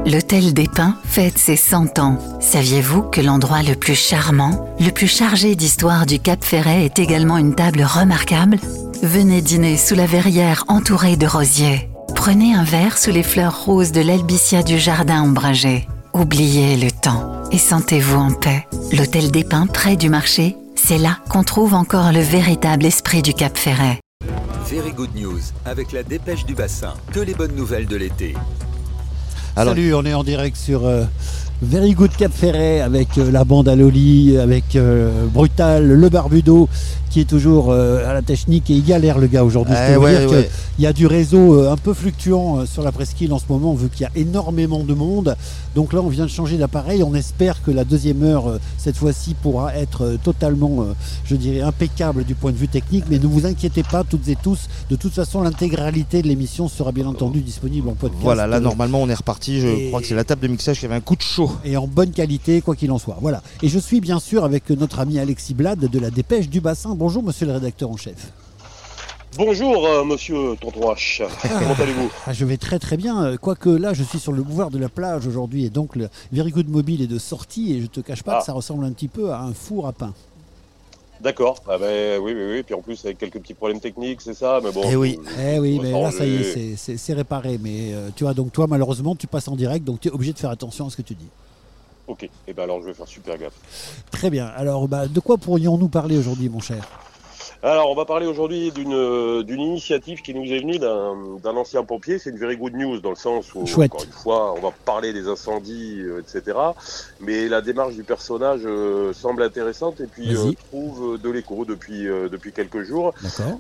L'Hôtel des Pins fête ses 100 ans. Saviez-vous que l'endroit le plus charmant, le plus chargé d'histoire du Cap Ferret est également une table remarquable ? Venez dîner sous la verrière entourée de rosiers. Prenez un verre sous les fleurs roses de l'albicia du jardin ombragé. Oubliez le temps et sentez-vous en paix. L'Hôtel des Pins, près du marché, c'est là qu'on trouve encore le véritable esprit du Cap Ferret. Very Good News, avec la dépêche du bassin. Que les bonnes nouvelles de l'été. Alors, salut, on est en direct sur Very Good Cap Ferret avec la bande à Loli, avec Brutal, le Barbudo qui est toujours à la technique et il galère le gars aujourd'hui. Je peux vous dire qu'il y a du réseau un peu fluctuant sur la presqu'île en ce moment vu qu'il y a énormément de monde. Donc là on vient de changer d'appareil, on espère que la deuxième heure cette fois-ci pourra être totalement je dirais impeccable du point de vue technique, mais ne vous inquiétez pas toutes et tous, de toute façon l'intégralité de l'émission sera bien entendu disponible en podcast. Voilà, là normalement on est reparti, je crois que c'est la table de mixage qui avait un coup de chaud. Et en bonne qualité quoi qu'il en soit, voilà. Et je suis bien sûr avec notre ami Alexis Blade de la Dépêche du Bassin. Bonjour monsieur le rédacteur en chef. Bonjour monsieur Tonton H, comment allez-vous ? Je vais très très bien, quoique là je suis sur le boulevard de la plage aujourd'hui et donc le Very Good Mobile est de sortie et je te cache pas que ça ressemble un petit peu à un four à pain. D'accord, oui, puis en plus avec quelques petits problèmes techniques, c'est ça, mais bon. Oui, mais là ça y est, c'est réparé, mais tu vois, donc toi malheureusement tu passes en direct, donc tu es obligé de faire attention à ce que tu dis. Ok, et ben alors je vais faire super gaffe. Très bien, alors de quoi pourrions-nous parler aujourd'hui mon cher ? Alors, on va parler aujourd'hui d'une initiative qui nous est venue d'un ancien pompier. C'est une very good news dans le sens où, encore une fois, on va parler des incendies, etc. Mais la démarche du personnage semble intéressante et puis trouve de l'écho depuis quelques jours.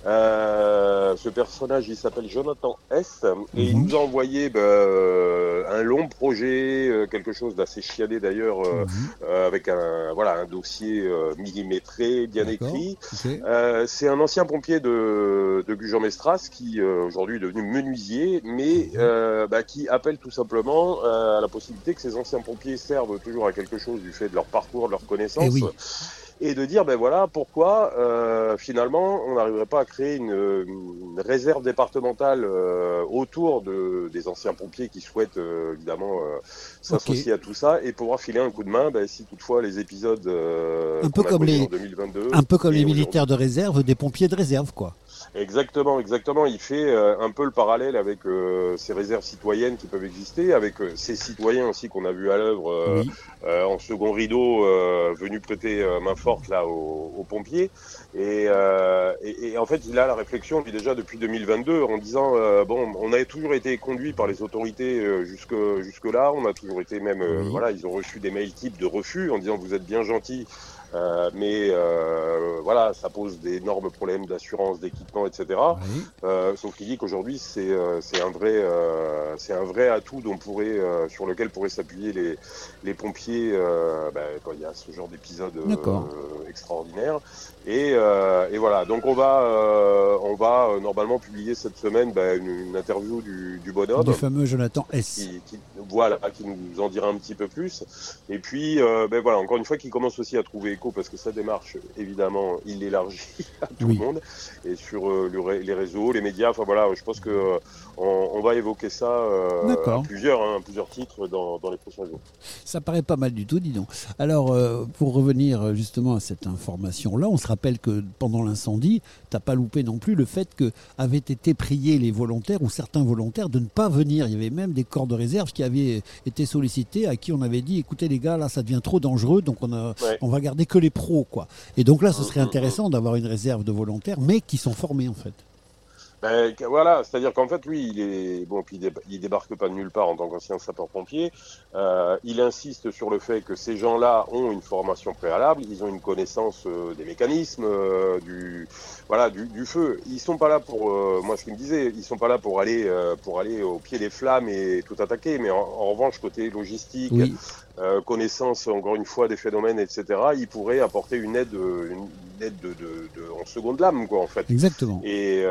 Ce personnage, il s'appelle Jonathan S. Et il nous a envoyé un long projet, quelque chose d'assez chiadé d'ailleurs, avec un dossier millimétré, bien écrit. C'est un ancien pompier de Gujan-Mestras qui aujourd'hui est devenu menuisier, mais qui appelle tout simplement à la possibilité que ces anciens pompiers servent toujours à quelque chose du fait de leur parcours, de leurs connaissances, et de dire pourquoi finalement on n'arriverait pas à créer une réserve départementale autour des anciens pompiers qui souhaitent évidemment s'associer à tout ça et pouvoir filer un coup de main si toutefois les épisodes un peu comme en 2022, un peu comme les militaires de réserve, des pompiers de réserve quoi. Exactement. Il fait un peu le parallèle avec ces réserves citoyennes qui peuvent exister, avec ces citoyens aussi qu'on a vu à l'œuvre en second rideau, venus prêter main forte là aux pompiers. Et en fait, il a la réflexion déjà depuis 2022 en disant on a toujours été conduit par les autorités jusque là, on a toujours été même ils ont reçu des mails types de refus en disant vous êtes bien gentils. Mais ça pose d'énormes problèmes d'assurance, d'équipement, etc. Sauf qu'il dit qu'aujourd'hui c'est un vrai atout sur lequel pourraient s'appuyer les pompiers quand il y a ce genre d'épisode extraordinaire. Et voilà. Donc on va normalement publier cette semaine une interview du bonhomme, du fameux Jonathan S. qui nous en dira un petit peu plus. Et puis encore une fois, qui commence aussi à trouver parce que sa démarche, évidemment, il l'élargit à tout le monde et sur les réseaux, les médias. Je pense que on va évoquer ça à plusieurs titres dans les prochains jours. Ça paraît pas mal du tout, dis donc. Alors, pour revenir justement à cette information-là, on se rappelle que pendant l'incendie, t'as pas loupé non plus le fait que avaient été priés les volontaires ou certains volontaires de ne pas venir. Il y avait même des corps de réserve qui avaient été sollicités, à qui on avait dit, écoutez les gars, là ça devient trop dangereux, donc on va garder que les pros, quoi. Et donc là, ce serait intéressant d'avoir une réserve de volontaires, mais qui sont formés en fait. C'est-à-dire qu'en fait, lui, il débarque pas de nulle part en tant qu'ancien sapeur-pompier. Il insiste sur le fait que ces gens-là ont une formation préalable, ils ont une connaissance des mécanismes, du feu. Ils sont pas là pour, moi ce qu'il me disait, ils sont pas là pour aller au pied des flammes et tout attaquer, mais en revanche, côté logistique, connaissance, encore une fois, des phénomènes, etc., il pourrait apporter une aide en seconde lame, quoi, en fait. Exactement. Et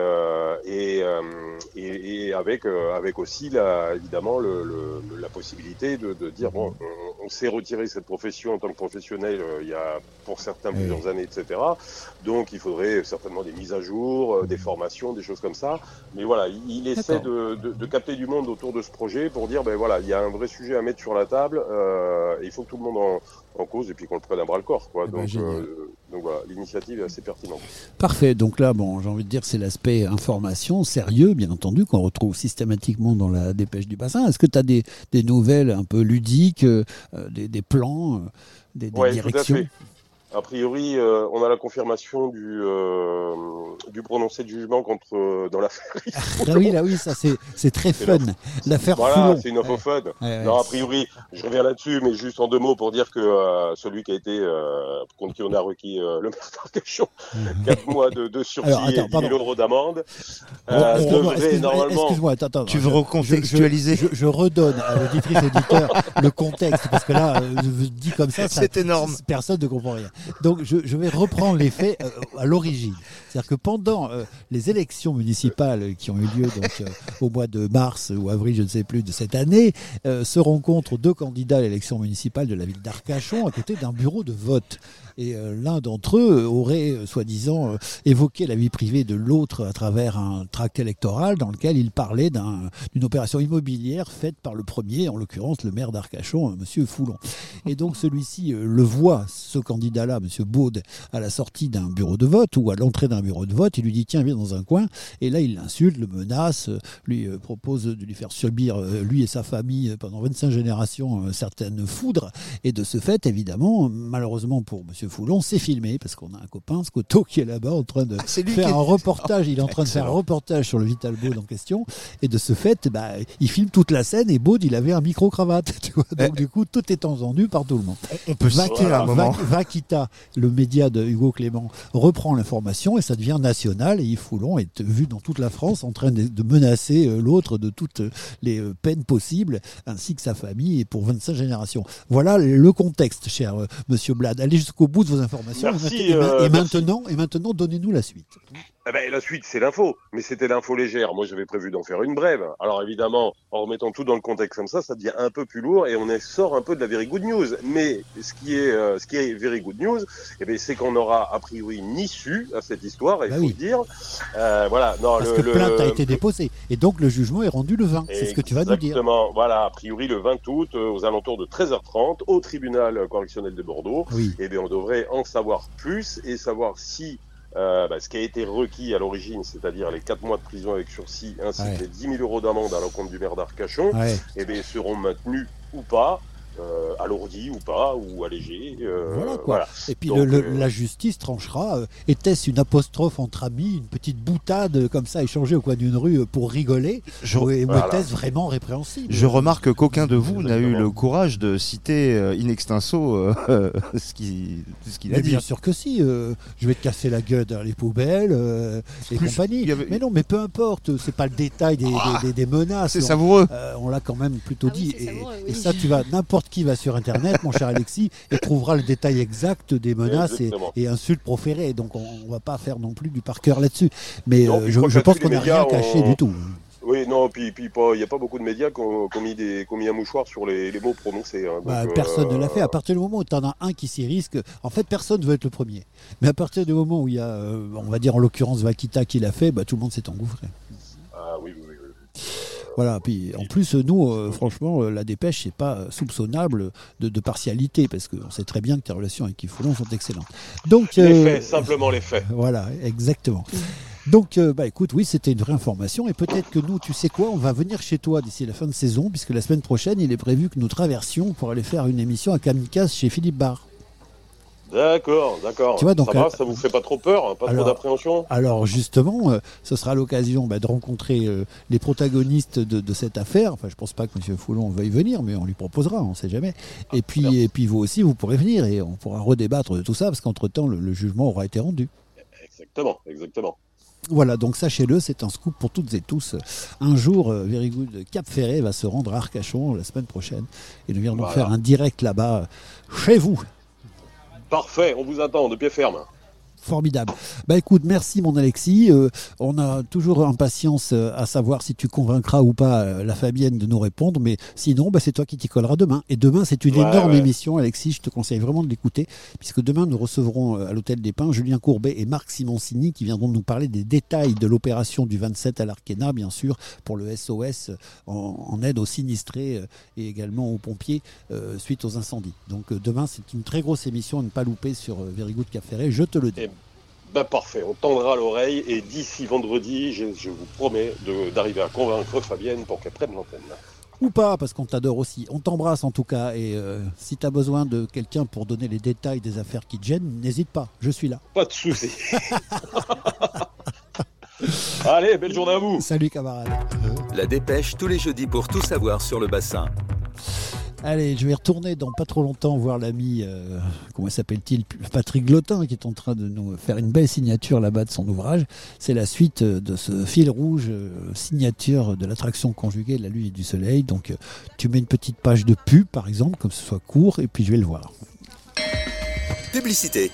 avec aussi, évidemment, la possibilité de dire, bon, on s'est retiré cette profession en tant que professionnel il y a, pour certains, plusieurs années, etc. Donc, il faudrait certainement des mises à jour, des formations, des choses comme ça. Mais voilà, il essaie de capter du monde autour de ce projet pour dire, ben voilà, il y a un vrai sujet à mettre sur la table, il faut que tout le monde en cause et puis qu'on le prenne à bras le corps, quoi. Donc voilà, l'initiative est assez pertinente. Parfait. Donc là, bon, j'ai envie de dire, c'est l'aspect information, sérieux, bien entendu, qu'on retrouve systématiquement dans la dépêche du bassin. Est-ce que tu as des nouvelles un peu ludiques, des plans, des directions? Tout à fait. A priori, on a la confirmation du prononcé de jugement dans l'affaire. Ah oui, ça c'est très fun. L'affaire Foulon. Voilà, c'est une info fun. Non, a priori, je reviens là-dessus, mais juste en 2 mots pour dire que celui qui a été contre qui on a requis le maire d'Arcachon, 4 mois de sursis et 10 000 euros d'amende, devrait normalement. Excuse-moi, attends. Tu veux recontextualiser? Je redonne à l'auditrice auditeur le contexte, parce que là, je dis comme ça, c'est énorme. Personne ne comprend rien. Donc je vais reprendre les faits à l'origine. C'est-à-dire que pendant les élections municipales qui ont eu lieu donc, au mois de mars ou avril, je ne sais plus, de cette année, se rencontrent 2 candidats à l'élection municipale de la ville d'Arcachon à côté d'un bureau de vote. Et l'un d'entre eux aurait, soi-disant, évoqué la vie privée de l'autre à travers un tract électoral dans lequel il parlait d'une opération immobilière faite par le premier, en l'occurrence le maire d'Arcachon, M. Foulon. Et donc celui-ci le voit, ce candidat-là, M. Baude, à la sortie d'un bureau de vote ou à l'entrée d'un bureau de vote. Il lui dit, tiens, viens dans un coin. Et là, il l'insulte, le menace, lui propose de lui faire subir, lui et sa famille, pendant 25 générations, certaines foudres. Et de ce fait, évidemment, malheureusement pour M. Foulon, c'est filmé, parce qu'on a un copain, Scotto, qui est là-bas en train de faire un reportage. Il est en train de faire un reportage sur le Vital Baude en question. Et de ce fait, il filme toute la scène et Baude, il avait un micro-cravate. Tu vois. Donc du coup, tout est entendu par tout le monde. On peut citer à un moment. Vaquita, le média de Hugo Clément, reprend l'information et ça devient national. Et Yves Foulon est vu dans toute la France en train de menacer l'autre de toutes les peines possibles, ainsi que sa famille, et pour 25 générations. Voilà le contexte, cher monsieur Blade. Allez jusqu'au bout de vos informations. Merci, et maintenant, donnez-nous la suite. La suite, c'est l'info, mais c'était l'info légère. Moi, j'avais prévu d'en faire une brève. Alors évidemment, en remettant tout dans le contexte comme ça devient un peu plus lourd et on sort un peu de la very good news. Mais ce qui est very good news, c'est qu'on aura a priori une issue à cette histoire, il faut le dire. Voilà. Non, parce que plainte a été déposée et donc le jugement est rendu le 20. C'est ce que tu vas nous dire. Exactement. Voilà, a priori le 20 août, aux alentours de 13h30, au tribunal correctionnel de Bordeaux. Oui. On devrait en savoir plus et savoir si ce qui a été requis à l'origine, c'est-à-dire les 4 mois de prison avec sursis ainsi que les 10 000 euros d'amende à l'encontre du maire d'Arcachon, seront maintenus ou pas, alourdis ou pas, ou allégés. Voilà. Et puis la justice tranchera. Était-ce une apostrophe entre amis, une petite boutade comme ça échangée au coin d'une rue pour rigoler, ou était-ce vraiment répréhensible? Je remarque qu'aucun de vous n'a eu le courage de citer in extenso ce qu'il a dit. Bien sûr que si. Je vais te casser la gueule dans les poubelles et compagnie. Mais non, mais peu importe. C'est pas le détail des menaces. C'est savoureux. On l'a quand même plutôt dit. Et ça, tu vas n'importe qui va sur Internet, mon cher Alexis, et trouvera le détail exact des menaces et insultes proférées. Donc on ne va pas faire non plus du par cœur là-dessus. Mais je pense qu'on n'a rien caché du tout. Oui, non, puis il n'y a pas beaucoup de médias qui ont mis un mouchoir sur les mots prononcés. Personne ne l'a fait. À partir du moment où tu en as un qui s'y risque, en fait, personne ne veut être le premier. Mais à partir du moment où il y a, on va dire en l'occurrence Vaquita qui l'a fait, tout le monde s'est engouffré. Ah oui. Voilà, puis en plus, nous, franchement, la dépêche, c'est pas soupçonnable de partialité, parce qu'on sait très bien que tes relations avec Yves Foulon sont excellentes. Donc, les faits, simplement les faits. Voilà, exactement. Donc, écoute, oui, c'était une vraie information, et peut-être que nous, tu sais quoi, on va venir chez toi d'ici la fin de saison, puisque la semaine prochaine, il est prévu que nous traversions pour aller faire une émission à Kamikaze chez Philippe Barre. D'accord. Tu vois, donc, ça vous fait pas trop peur, trop d'appréhension? Alors justement, ce sera l'occasion de rencontrer les protagonistes de cette affaire. Enfin, je pense pas que M. Foulon veuille venir, mais on lui proposera, on ne sait jamais. Et puis vous aussi, vous pourrez venir et on pourra redébattre de tout ça, parce qu'entre-temps, le jugement aura été rendu. Exactement. Voilà, donc sachez-le, c'est un scoop pour toutes et tous. Un jour, Very Good Cap Ferret va se rendre à Arcachon la semaine prochaine et nous viendrons faire un direct là-bas, chez vous. Parfait, on vous attend de pied ferme. Formidable. Écoute, merci mon Alexis. On a toujours impatience à savoir si tu convaincras ou pas la Fabienne de nous répondre, mais sinon, c'est toi qui t'y colleras demain. Et demain, c'est une énorme émission, Alexis. Je te conseille vraiment de l'écouter, puisque demain, nous recevrons à l'Hôtel des Pins Julien Courbet et Marc Simoncini qui viendront nous parler des détails de l'opération du 27 à l'Arkena, bien sûr, pour le SOS en aide aux sinistrés et également aux pompiers suite aux incendies. Donc demain, c'est une très grosse émission à ne pas louper sur Very Good Cap Ferret, je te le dis. Parfait, on tendra l'oreille et d'ici vendredi, je vous promets d'arriver à convaincre Fabienne pour qu'elle prenne l'antenne. Ou pas, parce qu'on t'adore aussi. On t'embrasse en tout cas et si tu as besoin de quelqu'un pour donner les détails des affaires qui te gênent, n'hésite pas, je suis là. Pas de souci. Allez, belle journée à vous. Salut camarades. La dépêche tous les jeudis pour tout savoir sur le bassin. Allez, je vais retourner dans pas trop longtemps voir l'ami, comment s'appelle-t-il, Patrick Glotin, qui est en train de nous faire une belle signature là-bas de son ouvrage. C'est la suite de ce fil rouge, signature de l'attraction conjuguée de la Lune et du Soleil. Donc tu mets une petite page de pub, par exemple, comme ce soit court, et puis je vais le voir. Publicité.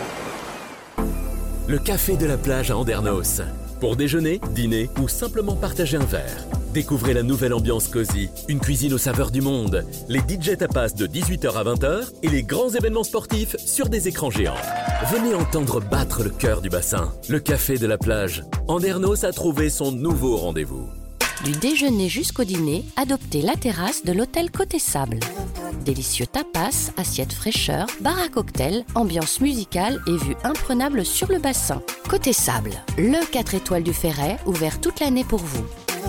Le café de la plage à Andernos. Pour déjeuner, dîner ou simplement partager un verre. Découvrez la nouvelle ambiance cosy, une cuisine aux saveurs du monde, les DJ tapas de 18h à 20h et les grands événements sportifs sur des écrans géants. Venez entendre battre le cœur du bassin. Le café de la plage. Andernos a trouvé son nouveau rendez-vous. Du déjeuner jusqu'au dîner, adoptez la terrasse de l'hôtel Côté Sable. Délicieux tapas, assiettes fraîcheur, bar à cocktail, ambiance musicale et vue imprenable sur le bassin. Côté Sable, le 4 étoiles du Ferret, ouvert toute l'année pour vous.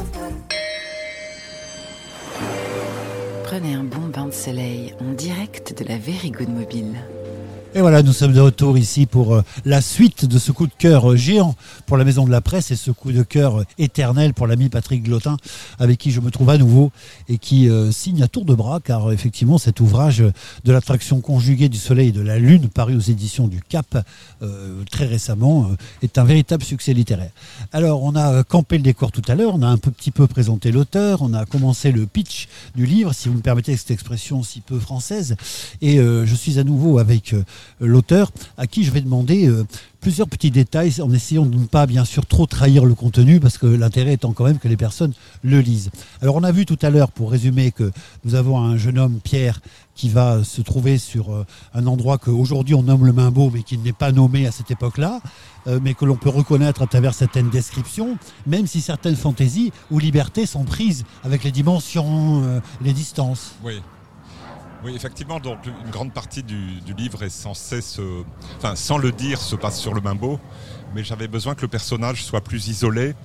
Prenez un bon bain de soleil en direct de la Very Good Mobile. Et voilà, nous sommes de retour ici pour la suite de ce coup de cœur géant pour la Maison de la Presse et ce coup de cœur éternel pour l'ami Patrick Glotin, avec qui je me trouve à nouveau et qui signe à tour de bras, car effectivement cet ouvrage de l'attraction conjuguée du Soleil et de la Lune, paru aux éditions du Cap très récemment, est un véritable succès littéraire. Alors on a campé le décor tout à l'heure, on a un petit peu présenté l'auteur, on a commencé le pitch du livre, si vous me permettez cette expression si peu française, et je suis à nouveau avec l'auteur, à qui je vais demander plusieurs petits détails en essayant de ne pas bien sûr trop trahir le contenu, parce que l'intérêt étant quand même que les personnes le lisent. Alors on a vu tout à l'heure, pour résumer, que nous avons un jeune homme, Pierre, qui va se trouver sur un endroit qu'aujourd'hui on nomme le Mimbeau, mais qui n'est pas nommé à cette époque-là, mais que l'on peut reconnaître à travers certaines descriptions, même si certaines fantaisies ou libertés sont prises avec les dimensions, les distances. Oui, effectivement, donc une grande partie du livre est censée sans le dire, se passe sur le Mimbeau, mais j'avais besoin que le personnage soit plus isolé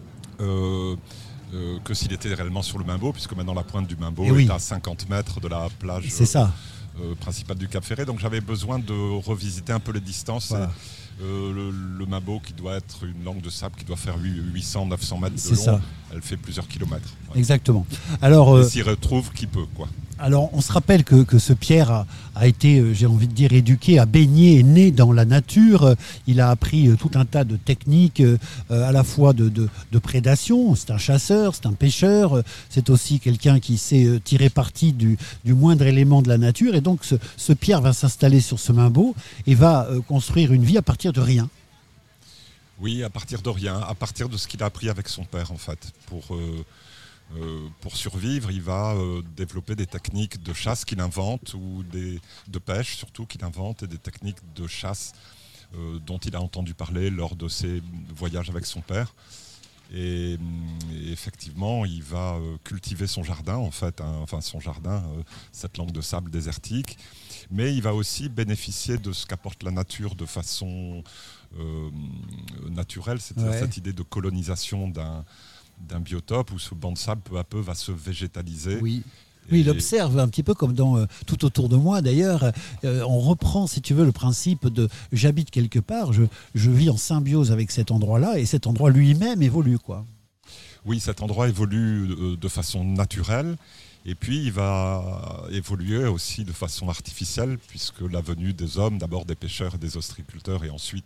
que s'il était réellement sur le Mimbeau, puisque maintenant la pointe du Mimbeau est à 50 mètres de la plage principale du Cap Ferret, donc j'avais besoin de revisiter un peu les distances. Voilà. Le Mimbeau, qui doit être une langue de sable qui doit faire 800-900 mètres de long, elle fait plusieurs kilomètres. Ouais. Exactement. Alors, et s'y retrouve qui peut, quoi. Alors, on se rappelle que ce Pierre a été, j'ai envie de dire, éduqué, a baigné et né dans la nature. Il a appris tout un tas de techniques, à la fois de prédation. C'est un chasseur, c'est un pêcheur. C'est aussi quelqu'un qui sait tirer parti du moindre élément de la nature. Et donc, ce Pierre va s'installer sur ce Mimbeau et va construire une vie à partir de rien. Oui, à partir de rien, à partir de ce qu'il a appris avec son père, en fait, pour survivre, il va développer des techniques de chasse qu'il invente, ou de pêche surtout qu'il invente, et des techniques de chasse dont il a entendu parler lors de ses voyages avec son père. Et effectivement, il va cultiver son jardin, en fait, cette langue de sable désertique. Mais il va aussi bénéficier de ce qu'apporte la nature de façon naturelle, c'est-à-dire cette idée de colonisation d'un biotope où ce banc de sable peu à peu va se végétaliser. Oui, il observe un petit peu comme dans Tout autour de moi d'ailleurs. On reprend, si tu veux, le principe de j'habite quelque part, je vis en symbiose avec cet endroit-là, et cet endroit lui-même évolue, quoi. Oui, cet endroit évolue de façon naturelle, et puis il va évoluer aussi de façon artificielle, puisque la venue des hommes, d'abord des pêcheurs et des ostréiculteurs, et ensuite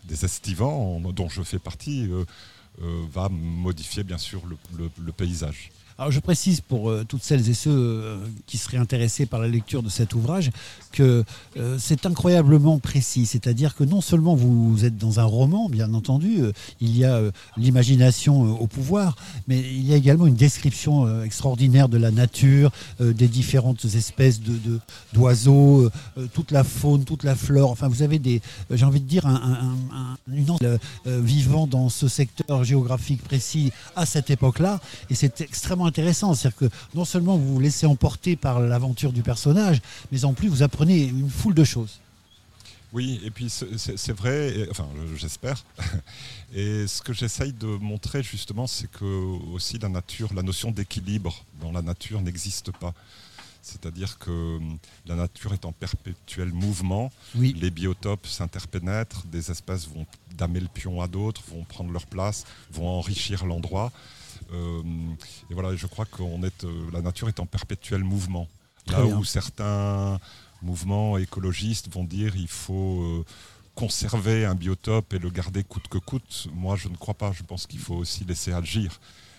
des estivants, dont je fais partie, va modifier bien sûr le paysage. Alors je précise pour toutes celles et ceux qui seraient intéressés par la lecture de cet ouvrage que c'est incroyablement précis, c'est-à-dire que non seulement vous êtes dans un roman, bien entendu, il y a l'imagination au pouvoir, mais il y a également une description extraordinaire de la nature, des différentes espèces d'oiseaux, toute la faune, toute la flore, enfin vous avez j'ai envie de dire vivant dans ce secteur géographique précis à cette époque-là, et c'est extrêmement intéressant, c'est-à-dire que non seulement vous vous laissez emporter par l'aventure du personnage, mais en plus vous apprenez une foule de choses. Oui, et puis c'est vrai, enfin j'espère, et ce que j'essaye de montrer justement, c'est que aussi la notion d'équilibre dans la nature n'existe pas. C'est-à-dire que la nature est en perpétuel mouvement, oui. Les biotopes s'interpénètrent, des espèces vont damer le pion à d'autres, vont prendre leur place, vont enrichir l'endroit. Et voilà, je crois que la nature est en perpétuel mouvement. Là où certains mouvements écologistes vont dire il faut conserver un biotope et le garder coûte que coûte, moi je ne crois pas. Je pense qu'il faut aussi laisser agir.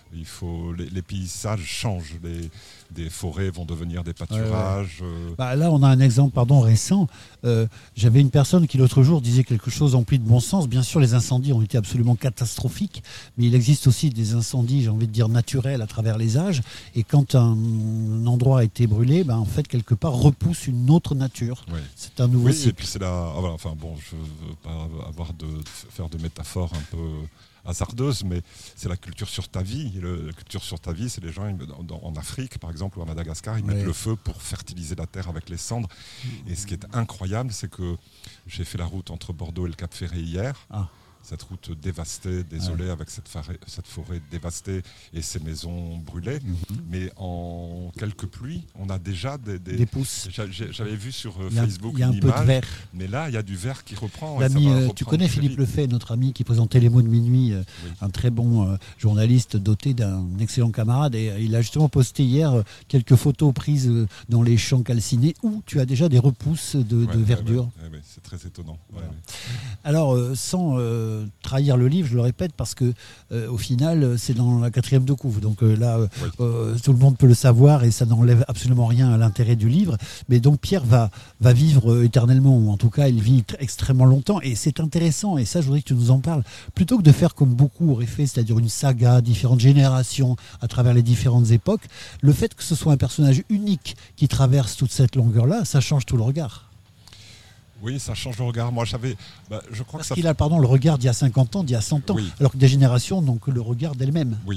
Les paysages changent, des forêts vont devenir des pâturages. Là, on a un exemple récent. J'avais une personne qui l'autre jour disait quelque chose empli de bon sens. Bien sûr, les incendies ont été absolument catastrophiques, mais il existe aussi des incendies, j'ai envie de dire, naturels à travers les âges. Et quand un endroit a été brûlé, en fait, quelque part, repousse une autre nature. Oui. C'est un nouveau cycle. Et puis c'est là. Enfin bon, je ne veux pas faire de métaphores un peu hasardeuse, mais c'est la culture sur ta vie. La culture sur ta vie, c'est les gens en Afrique, par exemple, ou à Madagascar, ils mettent le feu pour fertiliser la terre avec les cendres. Et ce qui est incroyable, c'est que j'ai fait la route entre Bordeaux et le Cap Ferret hier. Cette route dévastée, désolée, avec cette forêt dévastée et ces maisons brûlées. Mais en quelques pluies, on a déjà des pousses. J'avais vu sur Facebook une image, mais là, il y a du vert qui reprend. Tu connais Philippe Lefebvre, notre ami qui présentait Les mots de minuit, un très bon journaliste doté d'un excellent camarade. Et il a justement posté hier quelques photos prises dans les champs calcinés où tu as déjà des repousses de verdure. C'est très étonnant. Voilà. Alors, sans trahir le livre, je le répète, parce que au final, c'est dans la 4e de couve. Donc tout le monde peut le savoir et ça n'enlève absolument rien à l'intérêt du livre. Mais donc Pierre va vivre éternellement, ou en tout cas, il vit extrêmement longtemps. Et c'est intéressant, et ça, je voudrais que tu nous en parles. Plutôt que de faire comme beaucoup auraient fait, c'est-à-dire une saga, différentes générations à travers les différentes époques, le fait que ce soit un personnage unique qui traverse toute cette longueur-là, ça change tout le regard. Oui, ça change le regard. Moi, je crois Parce qu'il a le regard d'il y a 50 ans, d'il y a 100 ans, alors que des générations n'ont que le regard d'elles-mêmes. Oui.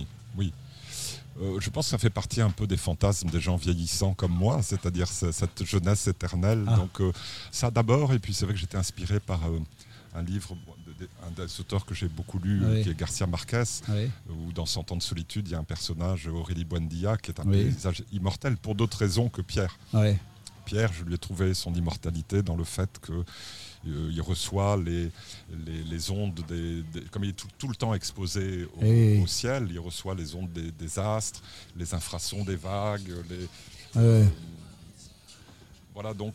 Je pense que ça fait partie un peu des fantasmes des gens vieillissants comme moi, c'est-à-dire cette jeunesse éternelle. Donc ça d'abord, et puis c'est vrai que j'étais inspiré par un livre d'un des auteurs que j'ai beaucoup lu, qui est Garcia Marquez, où dans 100 ans de solitude, il y a un personnage, Aurélie Buendia, qui est un paysage immortel pour d'autres raisons que Pierre. Pierre, je lui ai trouvé son immortalité dans le fait qu'il reçoit les ondes, comme il est tout le temps exposé au ciel, il reçoit les ondes des astres, les infrasons des vagues. Voilà, donc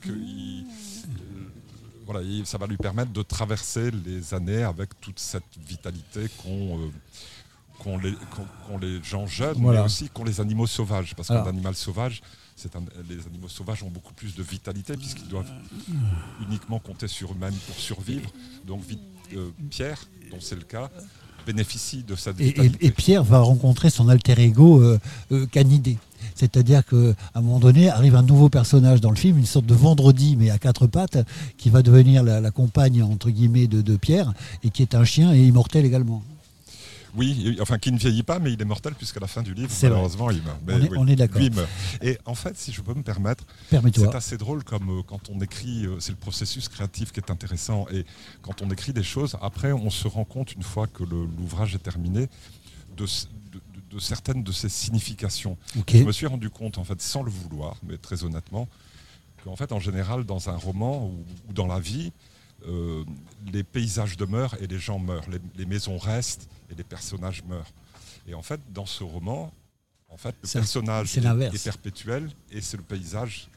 ça va lui permettre de traverser les années avec toute cette vitalité qu'ont les gens jeunes, mais aussi qu'ont les animaux sauvages. Parce qu'un animal sauvage, les animaux sauvages ont beaucoup plus de vitalité puisqu'ils doivent uniquement compter sur eux-mêmes pour survivre. Donc Pierre, dont c'est le cas, bénéficie de cette vitalité. Et Pierre va rencontrer son alter ego Canidé. C'est-à-dire qu'à un moment donné, arrive un nouveau personnage dans le film, une sorte de Vendredi, mais à 4 pattes, qui va devenir la compagne, entre guillemets, de Pierre, et qui est un chien et immortel également. Oui, enfin qui ne vieillit pas, mais il est mortel puisqu'à la fin du livre, malheureusement, il meurt. Mais on est d'accord. Lui, il meurt. Et en fait, si je peux me permettre, c'est assez drôle comme quand on écrit, c'est le processus créatif qui est intéressant. Et quand on écrit des choses, après, on se rend compte, une fois que l'ouvrage est terminé, de certaines de ses significations. Je me suis rendu compte, en fait, sans le vouloir, mais très honnêtement, qu'en fait, en général, dans un roman ou dans la vie, les paysages demeurent et les gens meurent. Les maisons restent et les personnages meurent. Et en fait, dans ce roman, le personnage est perpétuel et c'est le paysage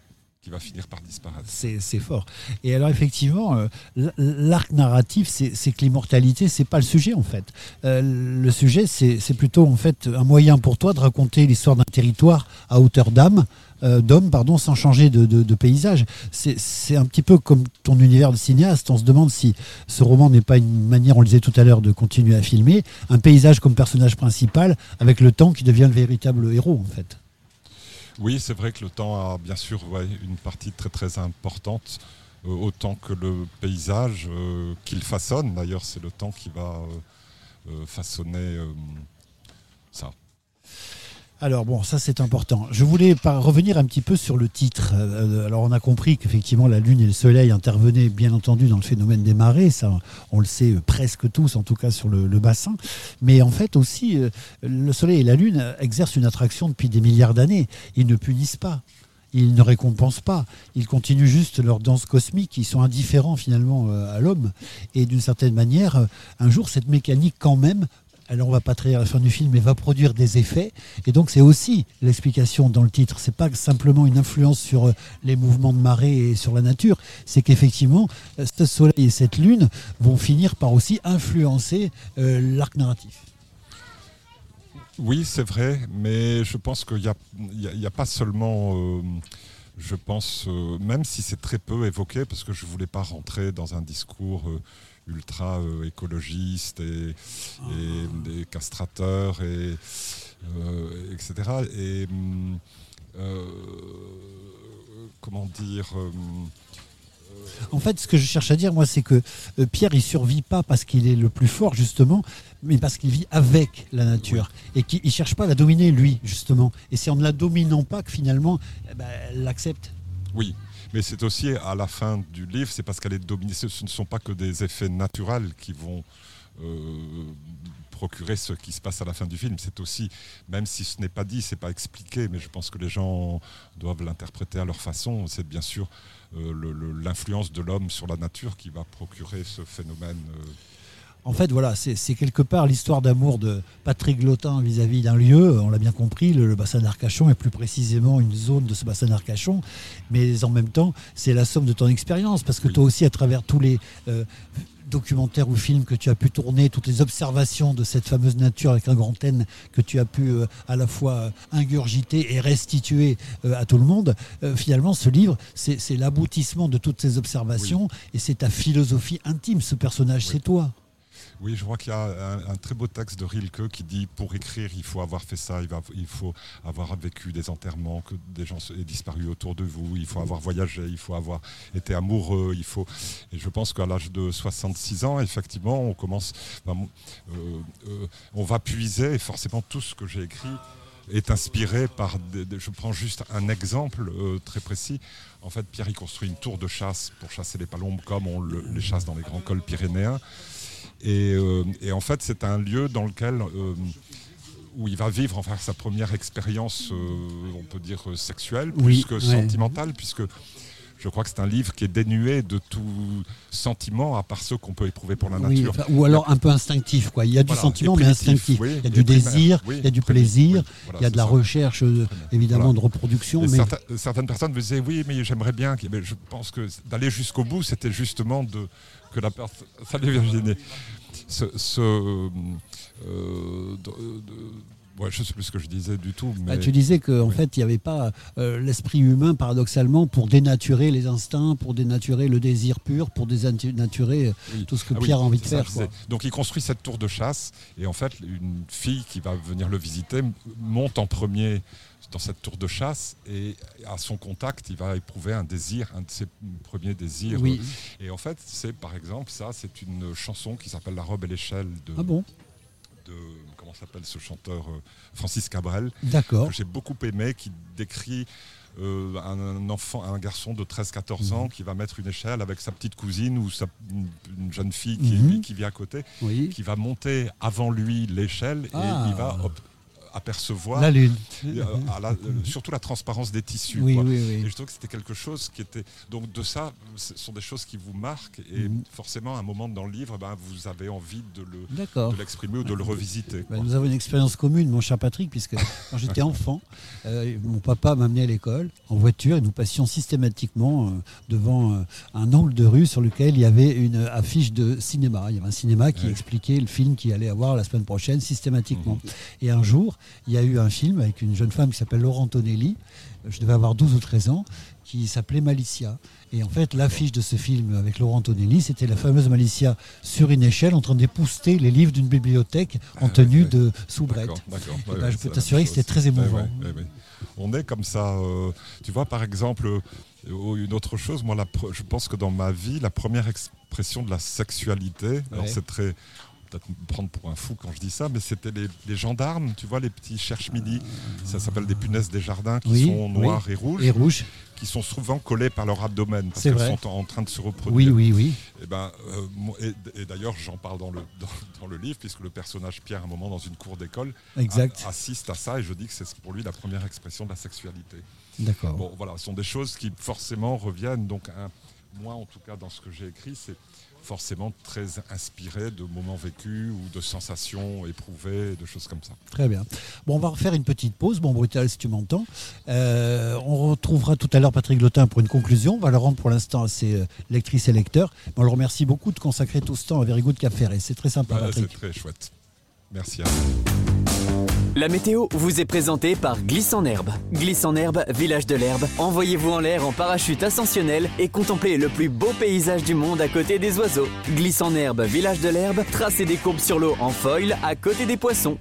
va finir par disparaître. C'est fort. Et alors effectivement, l'arc narratif, c'est que l'immortalité, c'est pas le sujet en fait. Le sujet, c'est plutôt en fait un moyen pour toi de raconter l'histoire d'un territoire à hauteur d'homme, sans changer de paysage. C'est un petit peu comme ton univers de cinéaste. On se demande si ce roman n'est pas une manière, on le disait tout à l'heure, de continuer à filmer un paysage comme personnage principal, avec le temps qui devient le véritable héros en fait. Oui, c'est vrai que le temps a bien sûr une partie très très importante, autant que le paysage qu'il façonne. D'ailleurs, c'est le temps qui va façonner ça. Alors bon, ça c'est important. Je voulais revenir un petit peu sur le titre. Alors on a compris qu'effectivement la Lune et le Soleil intervenaient bien entendu dans le phénomène des marées. Ça, on le sait presque tous, en tout cas sur le bassin. Mais en fait aussi, le Soleil et la Lune exercent une attraction depuis des milliards d'années. Ils ne punissent pas. Ils ne récompensent pas. Ils continuent juste leur danse cosmique. Ils sont indifférents finalement à l'homme. Et d'une certaine manière, un jour, cette mécanique quand même, alors on va pas trahir la fin du film, mais va produire des effets. Et donc c'est aussi l'explication dans le titre. C'est pas simplement une influence sur les mouvements de marée et sur la nature. C'est qu'effectivement, ce soleil et cette lune vont finir par aussi influencer l'arc narratif. Oui, c'est vrai, mais je pense qu'il y a pas seulement... je pense, même si c'est très peu évoqué, parce que je voulais pas rentrer dans un discours... ultra écologiste et des castrateurs etc. Et comment dire En fait, ce que je cherche à dire, moi, c'est que Pierre, il survit pas parce qu'il est le plus fort, justement, mais parce qu'il vit avec la nature. Oui. Et qu'il ne cherche pas à la dominer, lui, justement. Et c'est en ne la dominant pas que, finalement, elle l'accepte. Oui. Mais c'est aussi à la fin du livre, c'est parce qu'elle est dominée. Ce ne sont pas que des effets naturels qui vont procurer ce qui se passe à la fin du film. C'est aussi, même si ce n'est pas dit, c'est pas expliqué, mais je pense que les gens doivent l'interpréter à leur façon. C'est bien sûr l'influence de l'homme sur la nature qui va procurer ce phénomène. En fait, voilà, c'est quelque part l'histoire d'amour de Patrick Glotin vis-à-vis d'un lieu, on l'a bien compris, le bassin d'Arcachon, et plus précisément une zone de ce bassin d'Arcachon. Mais en même temps, c'est la somme de ton expérience, parce que toi aussi, à travers tous les documentaires ou films que tu as pu tourner, toutes les observations de cette fameuse nature avec un grand N que tu as pu à la fois ingurgiter et restituer à tout le monde, finalement, ce livre, c'est l'aboutissement de toutes ces observations, et c'est ta philosophie intime, ce personnage, c'est toi. Oui, je crois qu'il y a un très beau texte de Rilke qui dit pour écrire, il faut avoir fait ça, il faut avoir vécu des enterrements, que des gens aient disparu autour de vous, il faut avoir voyagé, il faut avoir été amoureux, Et je pense qu'à l'âge de 66 ans, effectivement, on commence... on va puiser, et forcément tout ce que j'ai écrit est inspiré par... je prends juste un exemple très précis. En fait, Pierre, il construit une tour de chasse pour chasser les palombes comme on les chasse dans les grands cols pyrénéens. Et en fait, c'est un lieu dans lequel où il va vivre sa première expérience, on peut dire sexuelle, plus que sentimentale, puisque je crois que c'est un livre qui est dénué de tout sentiment, à part ceux qu'on peut éprouver pour la nature. Ou alors un peu instinctif, quoi. Il y a du sentiment, mais instinctif. Il y a du désir, il y a du plaisir, il y a de la recherche, évidemment, de reproduction. Mais... Certaines personnes me disaient, oui, mais j'aimerais bien... Mais je pense que d'aller jusqu'au bout, c'était justement que la personne... Salut Virginie. Je ne sais plus ce que je disais du tout. Mais... tu disais qu'en fait, il n'y avait pas l'esprit humain, paradoxalement, pour dénaturer les instincts, pour dénaturer le désir pur, pour dénaturer tout ce que Pierre a envie de faire. Quoi. Donc il construit cette tour de chasse, et en fait, une fille qui va venir le visiter monte en premier dans cette tour de chasse, et à son contact, il va éprouver un désir, un de ses premiers désirs. Oui. Et en fait, c'est par exemple, c'est une chanson qui s'appelle La robe et l'échelle de comment s'appelle ce chanteur Francis Cabrel. D'accord. Que j'ai beaucoup aimé, qui décrit un garçon de 13-14 ans qui va mettre une échelle avec sa petite cousine ou une jeune fille qui vit à côté, qui va monter avant lui l'échelle et il va apercevoir la lune. Surtout la transparence des tissus. Oui, quoi. oui. Et je trouve que c'était quelque chose qui était... Donc de ça, ce sont des choses qui vous marquent et forcément à un moment dans le livre, vous avez envie de l'exprimer ou de le revisiter. Nous avons une expérience commune, mon cher Patrick, puisque quand j'étais enfant, mon papa m'amenait à l'école en voiture et nous passions systématiquement devant un angle de rue sur lequel il y avait une affiche de cinéma. Il y avait un cinéma qui expliquait le film qu'il allait avoir la semaine prochaine systématiquement. Et un jour, il y a eu un film avec une jeune femme qui s'appelle Laura Antonelli, je devais avoir 12 ou 13 ans, qui s'appelait Malicia. Et en fait, l'affiche de ce film avec Laura Antonelli, c'était la fameuse Malicia sur une échelle en train d'épousseter les livres d'une bibliothèque en tenue de soubrette. Je peux t'assurer que c'était très émouvant. On est comme ça. Tu vois, par exemple, une autre chose, moi, je pense que dans ma vie, la première expression de la sexualité, alors c'est très... peut-être me prendre pour un fou quand je dis ça, mais c'était les gendarmes, tu vois, les petits cherche-midi, ça s'appelle des punaises des jardins qui sont noires et rouges, qui sont souvent collées par leur abdomen parce qu'elles sont en train de se reproduire. Oui. Et d'ailleurs, j'en parle dans le livre, puisque le personnage Pierre, à un moment, dans une cour d'école, assiste à ça, et je dis que c'est pour lui la première expression de la sexualité. D'accord. Bon, voilà, ce sont des choses qui forcément reviennent, donc moi, en tout cas, dans ce que j'ai écrit, c'est forcément très inspiré de moments vécus ou de sensations éprouvées, de choses comme ça. Très bien. Bon, on va refaire une petite pause. Bon, Brutal, si tu m'entends. On retrouvera tout à l'heure Patrick Lotin pour une conclusion. On va le rendre pour l'instant à ses lectrices et lecteurs. On le remercie beaucoup de consacrer tout ce temps à Very Good Cap Ferret. C'est très sympa, Patrick. C'est très chouette. Merci à vous. La météo vous est présentée par Glisse en Herbe. Glisse en Herbe, village de l'herbe. Envoyez-vous en l'air en parachute ascensionnel et contemplez le plus beau paysage du monde à côté des oiseaux. Glisse en Herbe, village de l'herbe. Tracez des courbes sur l'eau en foil à côté des poissons.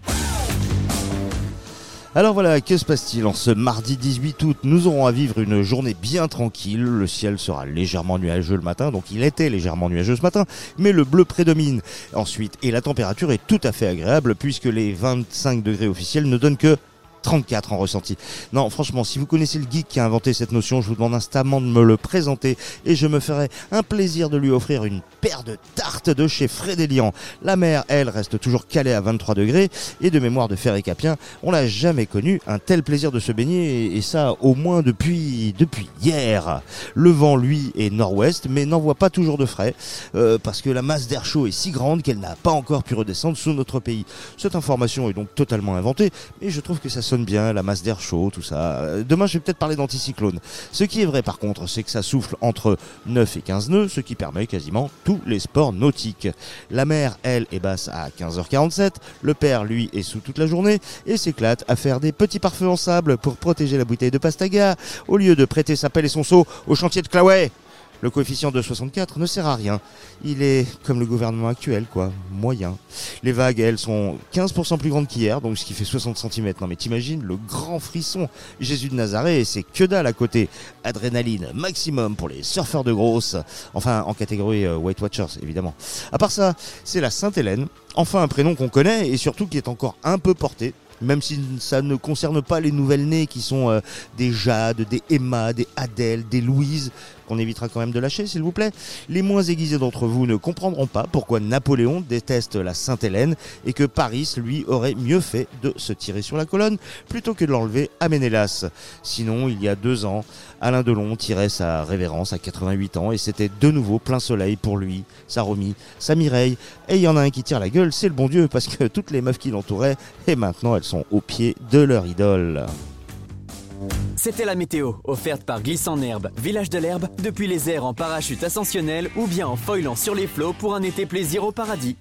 Alors voilà, que se passe-t-il? En ce mardi 18 août, nous aurons à vivre une journée bien tranquille. Le ciel sera légèrement nuageux le matin, donc il était légèrement nuageux ce matin, mais le bleu prédomine ensuite. Et la température est tout à fait agréable puisque les 25 degrés officiels ne donnent que 34 en ressenti. Non, franchement, si vous connaissez le geek qui a inventé cette notion, je vous demande instamment de me le présenter et je me ferai un plaisir de lui offrir une paire de tartes de chez Frédélian. La mer, elle, reste toujours calée à 23 degrés et de mémoire de Ferré Capien, on n'a jamais connu un tel plaisir de se baigner et ça au moins depuis hier. Le vent, lui, est nord-ouest mais n'envoie pas toujours de frais parce que la masse d'air chaud est si grande qu'elle n'a pas encore pu redescendre sous notre pays. Cette information est donc totalement inventée, mais je trouve que ça sonne bien, la masse d'air chaud, tout ça. Demain, je vais peut-être parler d'anticyclone. Ce qui est vrai, par contre, c'est que ça souffle entre 9 et 15 nœuds, ce qui permet quasiment tous les sports nautiques. La mer, elle, est basse à 15h47. Le père, lui, est sous toute la journée et s'éclate à faire des petits pare-feux en sable pour protéger la bouteille de Pastaga, au lieu de prêter sa pelle et son seau au chantier de Claouet. Le coefficient de 64 ne sert à rien. Il est comme le gouvernement actuel, quoi, moyen. Les vagues, elles, sont 15% plus grandes qu'hier, donc ce qui fait 60 cm. Non mais t'imagines le grand frisson. Jésus de Nazareth, c'est que dalle à côté. Adrénaline maximum pour les surfeurs de grosses. Enfin, en catégorie Weight Watchers, évidemment. À part ça, c'est la Sainte-Hélène. Enfin, un prénom qu'on connaît et surtout qui est encore un peu porté. Même si ça ne concerne pas les nouvelles-nées qui sont des Jade, des Emma, des Adèle, des Louise, qu'on évitera quand même de lâcher s'il vous plaît. Les moins aiguisés d'entre vous ne comprendront pas pourquoi Napoléon déteste la Sainte-Hélène et que Paris, lui, aurait mieux fait de se tirer sur la colonne plutôt que de l'enlever à Ménélas. Sinon, il y a 2 ans, Alain Delon tirait sa révérence à 88 ans et c'était de nouveau plein soleil pour lui, sa Romy, sa Mireille. Et il y en a un qui tire la gueule, c'est le bon Dieu, parce que toutes les meufs qui l'entouraient, et maintenant elles sont au pied de leur idole. C'était la météo, offerte par Glisse en Herbe, village de l'herbe, depuis les airs en parachute ascensionnel ou bien en foilant sur les flots pour un été plaisir au paradis.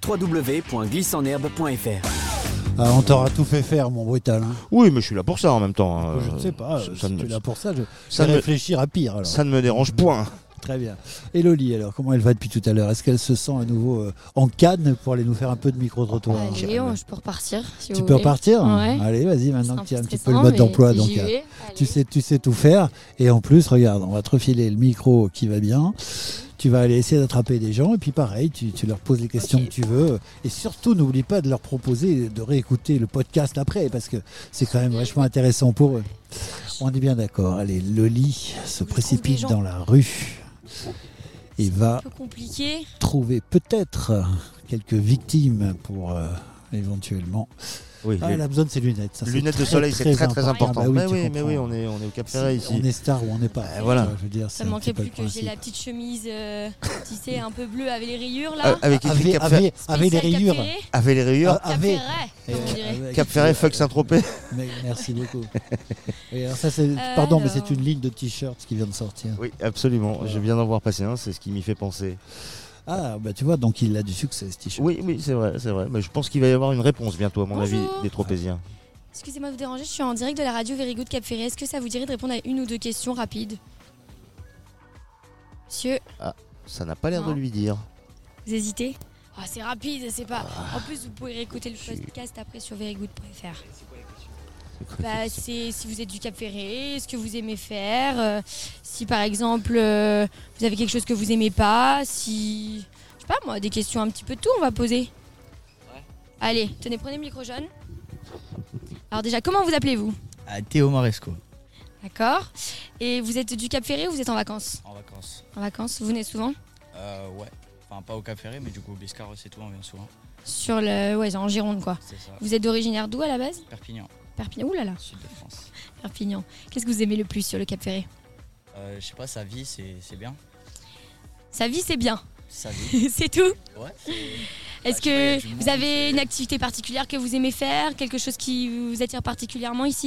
www.glissenerbe.fr. On t'aura tout fait faire, mon Brutal. Hein. Oui, mais je suis là pour ça en même temps. Je ne sais pas, je suis là pour ça. Je vais réfléchir à pire. Alors. Ça ne me dérange point. Très bien. Et Loli, alors, comment elle va depuis tout à l'heure? Est-ce qu'elle se sent à nouveau en canne pour aller nous faire un peu de micro-trottoir? Allez, je peux repartir. Tu peux repartir? Ouais. Allez, vas-y, maintenant que tu as un petit peu le mode d'emploi. Donc, tu sais tout faire. Et en plus, regarde, on va te refiler le micro qui va bien. Tu vas aller essayer d'attraper des gens et puis pareil, tu leur poses les questions que tu veux. Et surtout, n'oublie pas de leur proposer de réécouter le podcast après parce que c'est quand même vachement intéressant pour eux. On est bien d'accord. Allez, Loli se précipite dans la rue et va trouver peut-être quelques victimes pour éventuellement Oui, elle a besoin de ses lunettes. Ça, lunettes de soleil, c'est très important. Ah, bah mais oui, on est au Cap Ferret ici. On est star ou on n'est pas. Voilà. Je veux dire, ça manquait plus que j'ai la petite chemise tissée un peu bleue avec les rayures là. Avec les rayures. Avec les rayures. Cap Ferret, fuck Saint-Tropez. Merci beaucoup. Oui, alors ça, pardon, mais c'est une ligne de t-shirts qui vient de sortir. Oui, absolument. Je viens d'en voir passer un, c'est ce qui m'y fait penser. Ah, bah tu vois, donc il a du succès ce t-shirt. Oui, c'est vrai. Mais je pense qu'il va y avoir une réponse bientôt, à mon avis, des Tropéziens. Excusez-moi de vous déranger, je suis en direct de la radio Very Good Cap Ferret. Est-ce que ça vous dirait de répondre à une ou deux questions rapides? Monsieur? Ah, ça n'a pas l'air de lui dire. Vous hésitez? Ah, c'est rapide, c'est pas. En plus, vous pouvez réécouter le podcast après sur verygood.fr. C'est si vous êtes du Cap Ferret, ce que vous aimez faire, si par exemple vous avez quelque chose que vous aimez pas, si je sais pas moi, des questions un petit peu de tout on va poser. Ouais. Allez, tenez, prenez le micro jaune. Alors déjà, comment vous appelez-vous? Théo Maresco. D'accord. Et vous êtes du Cap Ferret ou vous êtes en vacances? En vacances. En vacances, vous venez souvent? Ouais. Enfin pas au Cap Ferret, mais du coup au Biscarrosse et tout, on vient souvent. Sur le, ouais, en Gironde quoi. C'est ça. Vous êtes originaire d'où à la base? Perpignan. Perpignan, oulala. Sud de France. Perpignan. Qu'est-ce que vous aimez le plus sur le Cap Ferret? Je sais pas, sa vie c'est bien. Sa vie c'est bien. Sa vie. C'est tout? Ouais. Est-ce que vous avez une activité particulière que vous aimez faire? Quelque chose qui vous attire particulièrement ici?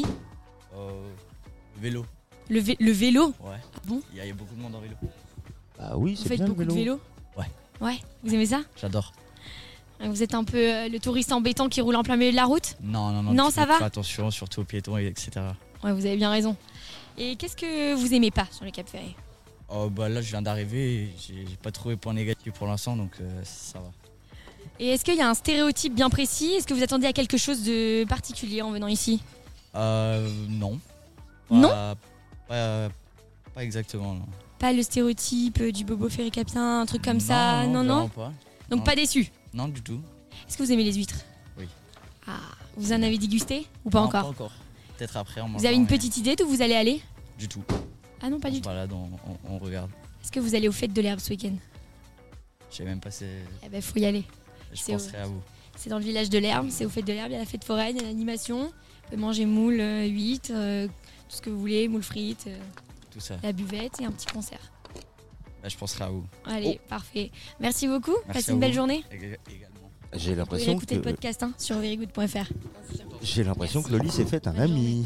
Le vélo. Le vélo? Ouais. Ah bon? Il y a beaucoup de monde en vélo. Ah oui, c'est bien. Vous faites beaucoup de vélo? Ouais. Ouais, vous aimez ça? J'adore. Vous êtes un peu le touriste embêtant qui roule en plein milieu de la route? Non. Non, ça va? Fais attention, surtout aux piétons, etc. Ouais, vous avez bien raison. Et qu'est-ce que vous aimez pas sur le Cap Ferret? Là, je viens d'arriver et j'ai pas trouvé de point négatif pour l'instant, donc ça va. Et est-ce qu'il y a un stéréotype bien précis? Est-ce que vous attendez à quelque chose de particulier en venant ici? Non. Non? Pas exactement, non. Pas le stéréotype du bobo ferré-capien, un truc comme ça? Non. Pas. Donc non. Pas déçu? Non, du tout. Est-ce que vous aimez les huîtres? Oui. Ah, vous en avez dégusté ou pas encore? Pas encore. Peut-être après. Vous avez une petite idée d'où vous allez aller? Du tout. Ah non, pas du tout. Balade, on regarde. Est-ce que vous allez aux fêtes de l'herbe ce week-end? Je sais même pas. Eh ben, faut y aller. Je penserai à vous. C'est dans le village de l'herbe, c'est aux fêtes de l'herbe, il y a la fête foraine, il y a l'animation. Vous pouvez manger moule, huîtres, tout ce que vous voulez, moule frites, tout ça. La buvette et un petit concert. Je penserai à vous. Allez, parfait. Merci beaucoup. Merci. Passez une belle journée. Également. J'ai Vous l'impression pouvez écouter le podcast sur verygood.fr. J'ai l'impression que Loli s'est fait un ami.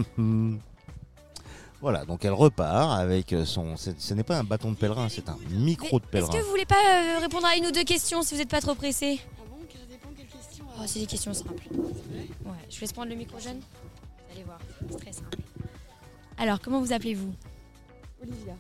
Voilà, donc elle repart avec son... Ce n'est pas un bâton de pèlerin, c'est un micro de pèlerin. Est-ce que vous voulez pas répondre à une ou deux questions si vous n'êtes pas trop pressé? Ah bon, quelles questions? Oh, c'est des questions simples. Ouais, je vais laisse prendre le micro jeune. Vous allez voir, c'est très simple. Alors, comment vous appelez-vous? Olivia.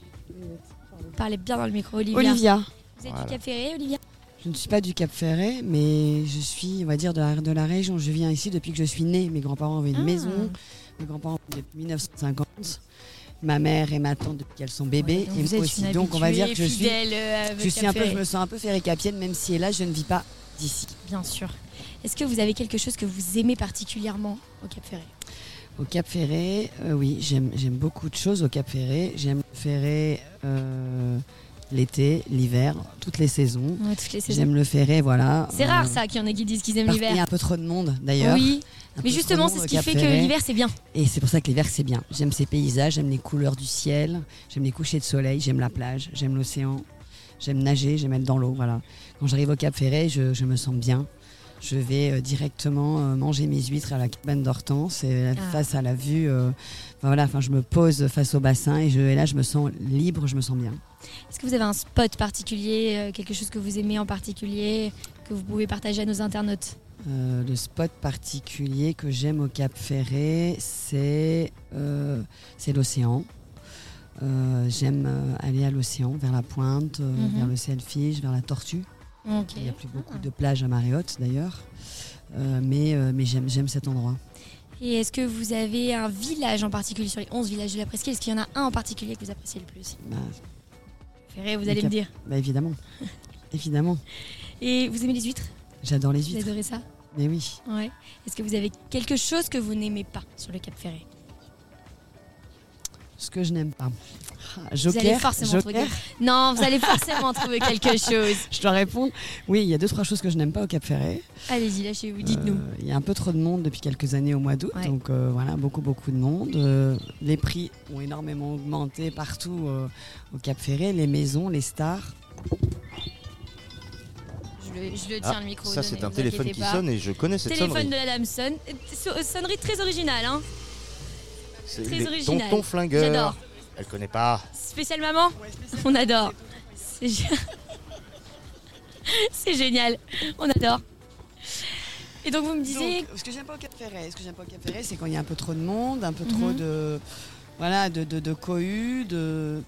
Parlez bien dans le micro, Olivia. Olivia. Vous êtes du Cap Ferret, Olivia? Je ne suis pas du Cap Ferret, mais je suis, on va dire, de la région. Je viens ici depuis que je suis née. Mes grands-parents avaient une maison. Mes grands-parents depuis 1950. Ma mère et ma tante depuis qu'elles sont bébés. Ouais, et moi aussi. Donc on va dire que je suis un peu, je me sens un peu ferré-capienne, même si hélas je ne vis pas d'ici. Bien sûr. Est-ce que vous avez quelque chose que vous aimez particulièrement au Cap Ferret? Au Cap Ferret, oui, j'aime beaucoup de choses au Cap Ferret. J'aime le Ferret l'été, l'hiver, toutes les saisons. Ouais, toutes les saisons. J'aime le Ferret, voilà. C'est rare ça qu'il y en ait qui disent qu'ils aiment l'hiver. Il y a un peu trop de monde d'ailleurs. Oui, mais justement c'est ce qui fait que l'hiver c'est bien. Et c'est pour ça que l'hiver c'est bien. J'aime ces paysages, j'aime les couleurs du ciel, j'aime les couchers de soleil, j'aime la plage, j'aime l'océan, j'aime nager, j'aime être dans l'eau, voilà. Quand j'arrive au Cap Ferret, je me sens bien. Je vais directement manger mes huîtres à la cabane d'Hortense et face à la vue. Je me pose face au bassin et là je me sens libre, je me sens bien. Est-ce que vous avez un spot particulier, quelque chose que vous aimez en particulier, que vous pouvez partager à nos internautes? Le spot particulier que j'aime au Cap Ferret, c'est l'océan. J'aime aller à l'océan, vers la pointe, vers le Selfish, vers la Tortue. Okay. Il n'y a plus beaucoup de plages à marée haute d'ailleurs, mais j'aime cet endroit. Et est-ce que vous avez un village en particulier sur les 11 villages de la Presqu'île? Est-ce qu'il y en a un en particulier que vous appréciez le plus? Ferré, vous allez me dire. Évidemment. Évidemment. Et vous aimez les huîtres? J'adore les huîtres. Vous adorez ça? Mais oui. Ouais. Est-ce que vous avez quelque chose que vous n'aimez pas sur le Cap Ferret? Ce que je n'aime pas. Vous allez forcément trouver Non, vous allez forcément trouver quelque chose. Je dois répondre. Oui, il y a 2-3 choses que je n'aime pas au Cap-Ferret. Allez-y, lâchez-vous, dites-nous. Il y a un peu trop de monde depuis quelques années au mois d'août, donc voilà, beaucoup de monde. Les prix ont énormément augmenté partout au Cap-Ferret, les maisons, les stars. Je le tiens le micro. Ça, c'est un téléphone qui sonne et je connais cette sonnerie. Téléphone de la dame sonne. Sonnerie très originale, hein. C'est très les original. Tonton Flingueur. J'adore. Elle connaît pas. Spécial maman. On adore. C'est génial. On adore. Et donc vous me disiez. Donc, ce que j'aime pas au Cap-Ferret, c'est quand il y a un peu trop de monde, un peu trop de cohue, de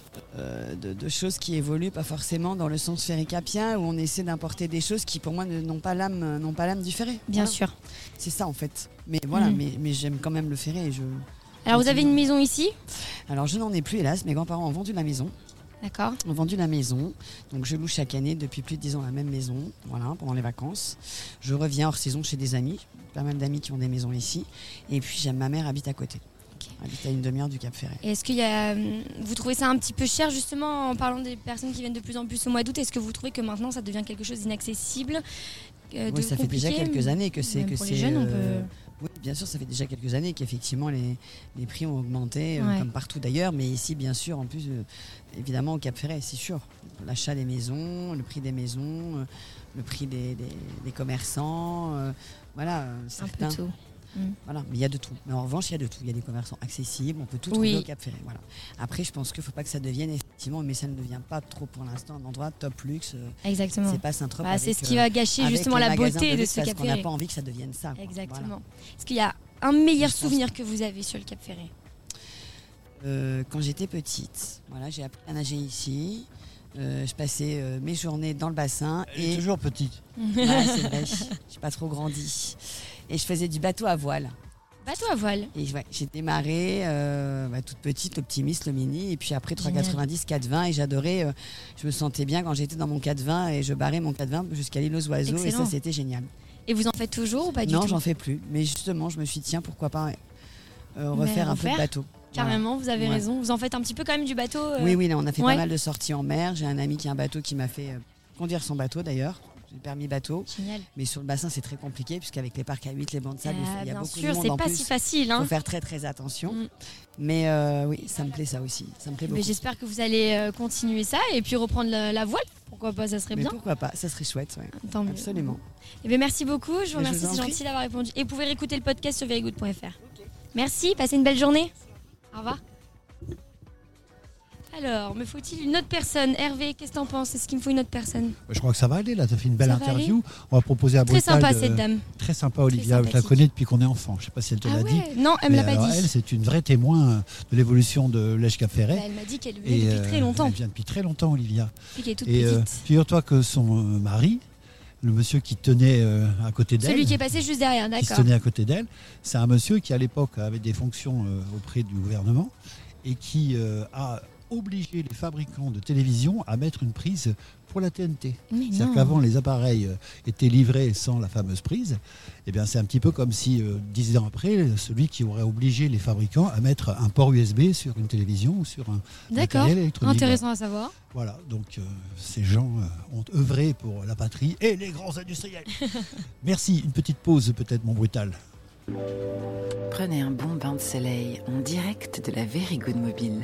choses qui évoluent pas forcément dans le sens ferré-capien, où on essaie d'importer des choses qui pour moi n'ont pas l'âme du ferré. Bien sûr. C'est ça en fait. Mais voilà, mais j'aime quand même le ferré. Alors vous avez une maison ici ? Alors je n'en ai plus hélas, mes grands-parents ont vendu la maison. D'accord. Ont vendu la maison, donc je loue chaque année depuis plus de 10 ans la même maison, voilà, pendant les vacances. Je reviens hors saison chez des amis, pas mal d'amis qui ont des maisons ici, et puis ma mère habite à côté. Habite à une demi-heure du Cap-Ferret. Et est-ce vous trouvez ça un petit peu cher justement en parlant des personnes qui viennent de plus en plus au mois d'août ? Est-ce que vous trouvez que maintenant ça devient quelque chose d'inaccessible ? Oui, ça fait déjà quelques années que c'est les jeunes, on peut... Oui, bien sûr, ça fait déjà quelques années qu'effectivement les prix ont augmenté, comme partout d'ailleurs, mais ici, bien sûr, en plus, évidemment, au Cap-Ferret, c'est sûr. L'achat des maisons, le prix des maisons, le prix des commerçants, voilà, certains. Un peu tout. Voilà, mais il y a de tout. Mais en revanche, il y a de tout. Il y a des commerçants accessibles, on peut tout trouver au Cap-Ferret. Voilà. Après, je pense qu'il ne faut pas que ça devienne effectivement, mais ça ne devient pas trop pour l'instant un endroit top luxe. Exactement. C'est pas Saint-Tropez. C'est ce qui va gâcher justement la beauté de ce Cap-Ferret. On n'a pas envie que ça devienne ça. Exactement. Voilà. Est-ce qu'il y a un meilleur souvenir que vous avez sur le Cap-Ferret ? Quand j'étais petite, voilà, j'ai appris à nager ici. Je passais mes journées dans le bassin. Elle est toujours petite. Voilà, c'est vrai. J'ai pas trop grandi. Et je faisais du bateau à voile. Bateau à voile. Et j'ai démarré toute petite, l'optimiste, le mini, et puis après 3,90, 4,20, et j'adorais. Je me sentais bien quand j'étais dans mon 4,20 et je barrais mon 4,20 jusqu'à l'île aux oiseaux. Excellent. Et ça, c'était génial. Et vous en faites toujours ou pas du tout ? Non, j'en fais plus. Mais justement, je me suis dit, tiens, pourquoi pas refaire un peu de bateau. Carrément, vous avez raison. Vous en faites un petit peu quand même du bateau Oui, là, on a fait pas mal de sorties en mer. J'ai un ami qui a un bateau qui m'a fait conduire son bateau d'ailleurs. J'ai le permis bateau. Génial. Mais sur le bassin, c'est très compliqué puisqu'avec les parcs à 8, les bancs de sable, il y a beaucoup de monde. C'est pas si facile. Il faut faire très très attention. Mais oui, ça me plaît ça aussi. Ça me plaît beaucoup. Mais j'espère que vous allez continuer ça et puis reprendre la voile. Pourquoi pas, ça serait bien. Pourquoi pas, ça serait chouette. Ouais. Tant mieux. Absolument. Et bien, merci beaucoup. Je vous remercie, c'est gentil d'avoir répondu. Et vous pouvez réécouter le podcast sur verygood.fr. Okay. Merci, passez une belle journée. Au revoir. Alors, me faut-il une autre personne ? Hervé, qu'est-ce que t'en penses ? Est-ce qu'il me faut une autre personne ? Je crois que ça va aller, là. Tu as fait une belle interview. On va proposer à Brutal. Très sympa, cette dame. Très sympa, Olivia. Je la connais depuis qu'on est enfant. Je ne sais pas si elle te l'a dit. Non, elle me l'a pas dit. Elle, c'est une vraie témoin de l'évolution de Lège Cap-Ferret. Elle m'a dit qu'elle venait depuis très longtemps. Elle vient depuis très longtemps, Olivia. Depuis qu'elle est toute petite. Figure-toi que son mari, le monsieur qui tenait à côté d'elle. Celui qui est passé juste derrière, d'accord. Qui se tenait à côté d'elle. C'est un monsieur qui, à l'époque, avait des fonctions auprès du gouvernement et qui a obligé les fabricants de télévision à mettre une prise pour la TNT. C'est-à-dire qu'avant, les appareils étaient livrés sans la fameuse prise. Eh bien, c'est un petit peu comme si, 10 ans après, celui qui aurait obligé les fabricants à mettre un port USB sur une télévision ou sur un matériel électronique. Intéressant à savoir. Voilà, donc ces gens ont œuvré pour la patrie et les grands industriels. Merci, une petite pause peut-être, mon Brutal. Prenez un bon bain de soleil en direct de la Very Good Mobile.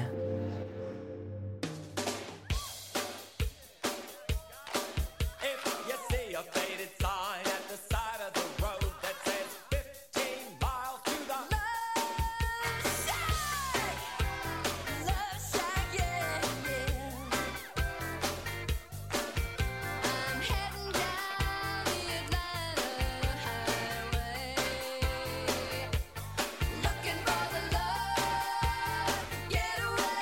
Looking for the love, get away.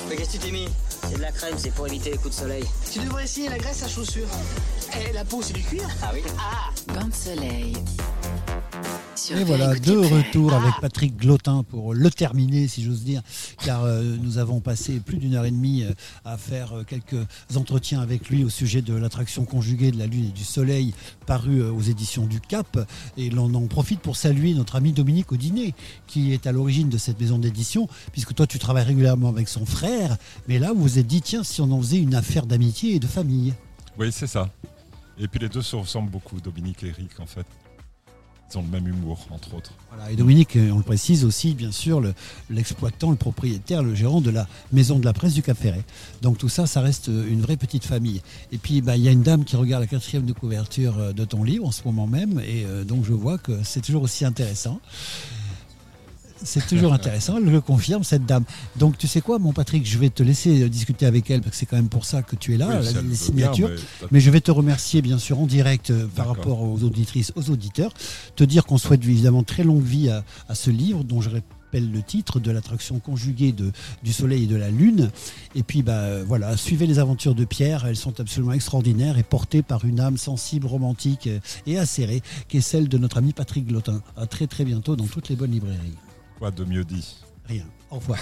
Mais qu'est-ce que tu t'es mis? C'est de la crème, c'est pour éviter les coups de soleil. Tu devrais essayer la graisse à chaussures. Et la peau, c'est du cuir. Ah oui. Bain de soleil. Et voilà, de retour avec Patrick Glotin pour le terminer, si j'ose dire, car nous avons passé plus d'une heure et demie à faire quelques entretiens avec lui au sujet de l'attraction conjuguée de la Lune et du Soleil, paru aux éditions du Cap. Et l'on en profite pour saluer notre ami Dominique Audinet, qui est à l'origine de cette maison d'édition, puisque toi tu travailles régulièrement avec son frère, mais là vous vous êtes dit, tiens, si on en faisait une affaire d'amitié et de famille. Oui, c'est ça. Et puis les deux se ressemblent beaucoup, Dominique et Eric, en fait. Ils ont le même humour, entre autres. Voilà, et Dominique, on le précise aussi, bien sûr, l'exploitant, le propriétaire, le gérant de la maison de la presse du Cap Ferret. Donc tout ça, ça reste une vraie petite famille. Et puis, il y a une dame qui regarde la 4e de couverture de ton livre en ce moment même, et donc je vois que c'est toujours aussi intéressant. C'est toujours intéressant, elle le confirme, cette dame. Donc tu sais quoi, mon Patrick, je vais te laisser discuter avec elle, parce que c'est quand même pour ça que tu es là, les signatures. Mais je vais te remercier bien sûr en direct par rapport aux auditrices, aux auditeurs. Te dire qu'on souhaite évidemment très longue vie à ce livre, dont je rappelle le titre, de l'attraction conjuguée du Soleil et de la Lune. Et puis voilà, suivez les aventures de Pierre, elles sont absolument extraordinaires et portées par une âme sensible, romantique et acérée, qui est celle de notre ami Patrick Glotin. À très très bientôt dans toutes les bonnes librairies. Quoi de mieux dit? Rien. Au revoir.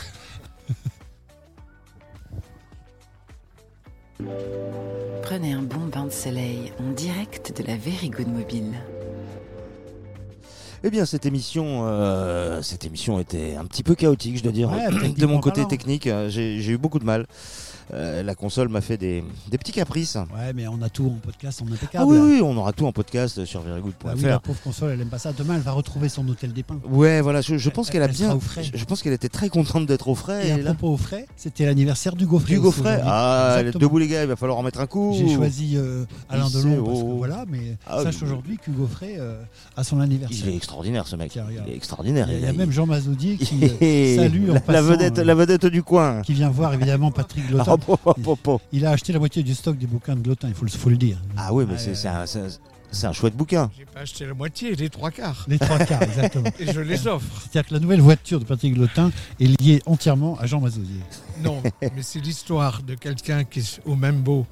Prenez un bon bain de soleil en direct de la Very Good Mobile. Eh bien, cette émission était un petit peu chaotique, je dois dire. Ouais, de mon côté technique, j'ai eu beaucoup de mal. La console m'a fait des petits caprices. Ouais, mais on a tout en podcast, en impeccable. Ah oui, on aura tout en podcast sur verygood.fr. Oui, la pauvre console, elle aime pas ça. Demain, elle va retrouver son hôtel des pins. Ouais, voilà, je pense qu'elle a bien. Je pense qu'elle était très contente d'être au frais. Et à propos au frais, c'était l'anniversaire du Gaufret. Du Gaufret. Debout les gars, il va falloir en mettre un coup. J'ai choisi Alain Delon parce que voilà, mais sache aujourd'hui que Gaufret a son anniversaire. Il est extraordinaire ce mec. Il est extraordinaire. Il y a même Jean Mazaudier qui salue en passant, la vedette du coin. Qui vient voir évidemment Patrick Glotin. Il a acheté la moitié du stock des bouquins de Glotin, il faut le dire. Ah oui, mais c'est un chouette bouquin. J'ai pas acheté la moitié, les 3/4. Les 3/4, exactement. Et je les offre. C'est-à-dire que la nouvelle voiture de Patrick Glotin est liée entièrement à Jean Mazaudier. Non, mais c'est l'histoire de quelqu'un qui est au Membo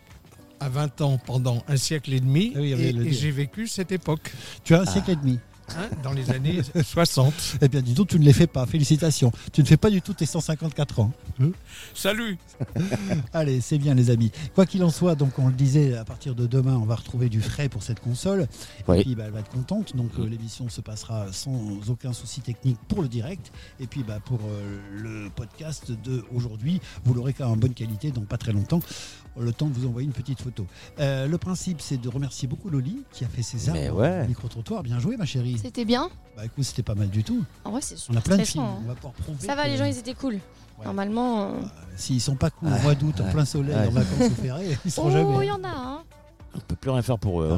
à 20 ans pendant un siècle et demi. Ah oui, et j'ai vécu cette époque. Tu as un siècle et demi. Dans les années 60. Eh bien, dis donc, tu ne les fais pas. Félicitations. Tu ne fais pas du tout tes 154 ans. Salut. Allez, c'est bien, les amis. Quoi qu'il en soit, donc on le disait, à partir de demain, on va retrouver du frais pour cette console. Oui. Et puis, elle va être contente. Donc, l'émission se passera sans aucun souci technique pour le direct. Et puis, pour le podcast d'aujourd'hui, vous l'aurez quand même en bonne qualité, donc pas très longtemps. Le temps de vous envoyer une petite photo. Le principe, c'est de remercier beaucoup Loli qui a fait ses armes au micro-trottoir. Bien joué, ma chérie. C'était bien. Écoute, c'était pas mal du tout. En vrai, c'est super. On a plein de films. On va pouvoir prouver. Ça va, les gens, ils étaient cool. Ouais. Normalement. S'ils sont pas cool au mois d'août, en plein soleil, en vacances au Ferré, ils seront jamais. Oh, il y en a, hein. On peut plus rien faire pour eux.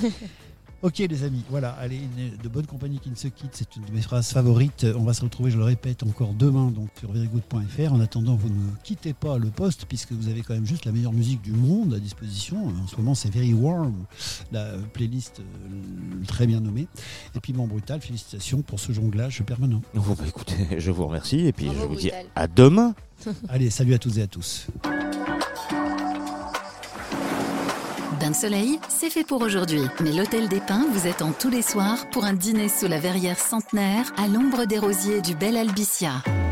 Ok les amis, voilà, allez, de bonne compagnie qui ne se quitte, c'est une de mes phrases favorites. On va se retrouver, je le répète, encore demain donc sur verygood.fr. En attendant, vous ne quittez pas le poste puisque vous avez quand même juste la meilleure musique du monde à disposition. En ce moment, c'est Very Warm, la playlist très bien nommée. Et puis bon, Brutal, félicitations pour ce jonglage permanent. Bon, écoutez, je vous remercie et puis je vous dis à demain. Allez, salut à toutes et à tous. Bain de soleil, c'est fait pour aujourd'hui. Mais l'Hôtel des Pins vous attend tous les soirs pour un dîner sous la verrière centenaire à l'ombre des rosiers du Bel Albicia.